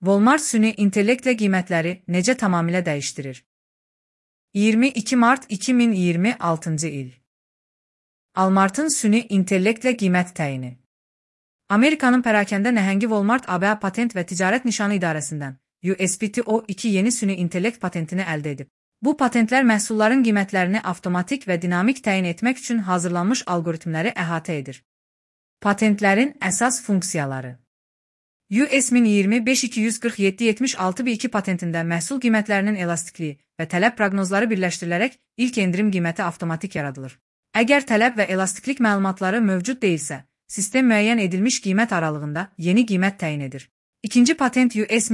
Walmart süni intellektlə qiymətləri necə tamamilə dəyişdirir? 22 mart 2026-cı il. Walmartın süni intellektlə qiymət təyini. Amerikanın pərakəndə nəhəngi Walmart ABA Patent və Ticarət Nişanı İdarəsindən USPTO2 yeni süni intellekt patentini əldə edib. Bu patentlər məhsulların qiymətlərini avtomatik və dinamik təyin etmək üçün hazırlanmış algoritmləri əhatə edir. Patentlərin əsas funksiyaları. US 1025-247-76-2 patentində məhsul qiymətlərinin elastikliyi və tələb proqnozları birləşdirilərək ilk endirim qiyməti avtomatik yaradılır. Əgər tələb və elastiklik məlumatları mövcud deyilsə, sistem müəyyən edilmiş qiymət aralığında yeni qiymət təyin edir. İkinci patent US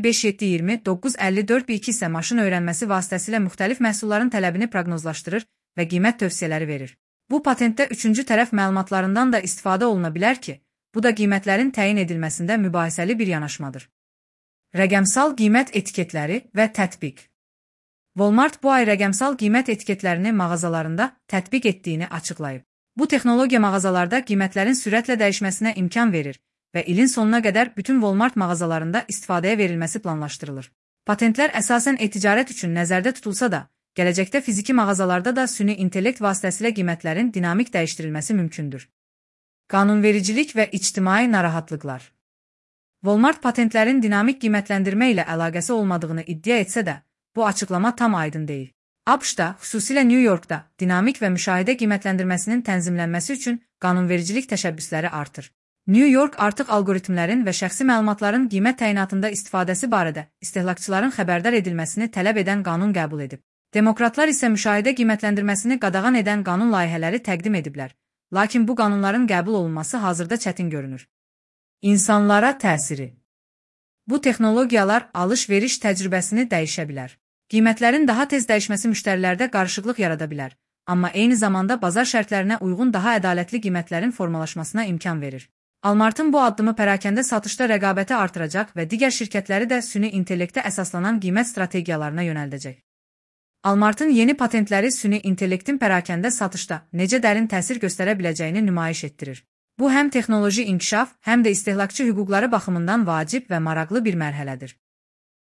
1025-720-954-2 isə maşın öyrənməsi vasitəsilə müxtəlif məhsulların tələbini proqnozlaşdırır və qiymət tövsiyələri verir. Bu patentdə üçüncü tərəf məlumatlarından da istifadə oluna bilər ki, bu da qiymətlərin təyin edilməsində mübahisəli bir yanaşmadır. Rəqəmsal qiymət etiketləri və tətbiq. Walmart bu ay rəqəmsal qiymət etiketlərini mağazalarında tətbiq etdiyini açıqlayıb. Bu texnologiya mağazalarda qiymətlərin sürətlə dəyişməsinə imkan verir və ilin sonuna qədər bütün Walmart mağazalarında istifadəyə verilməsi planlaşdırılır. Patentlər əsasən e-ticarət üçün nəzərdə tutulsa da, gələcəkdə fiziki mağazalarda da süni intellekt vasitəsilə qiymətlərin dinamik dəyişdirilməsi mümkündür. Qanunvericilik və ictimai narahatlıqlar. Walmart patentlərin dinamik qiymətləndirmə ilə əlaqəsi olmadığını iddia etsə də, bu açıqlama tam aydın deyil. ABŞ-da, xüsusilə New Yorkda, dinamik və müşahidə qiymətləndirməsinin tənzimlənməsi üçün qanunvericilik təşəbbüsləri artır. New York artıq algoritmlərin və şəxsi məlumatların qiymət təyinatında istifadəsi barədə istehlakçıların xəbərdar edilməsini tələb edən qanun qəbul edib. Demokratlar isə müşahidə qiymətləndirməsini qadağan edən qanun layihələri təqdim ediblər. Lakin bu qanunların qəbul olunması hazırda çətin görünür. İnsanlara təsiri. Bu texnologiyalar alış-veriş təcrübəsini dəyişə bilər. Qiymətlərin daha tez dəyişməsi müştərilərdə qarışıqlıq yarada bilər, amma eyni zamanda bazar şərtlərinə uyğun daha ədalətli qiymətlərin formalaşmasına imkan verir. Walmartın bu addımı pərakəndə satışda rəqabəti artıracaq və digər şirkətləri də süni intellektə əsaslanan qiymət strategiyalarına yönəldəcək. Walmartın yeni patentləri süni intellektin pərakəndə satışda necə dərin təsir göstərə biləcəyini nümayiş etdirir. Bu həm texnoloji inkişaf, həm də istehlakçı hüquqları baxımından vacib və maraqlı bir mərhələdir.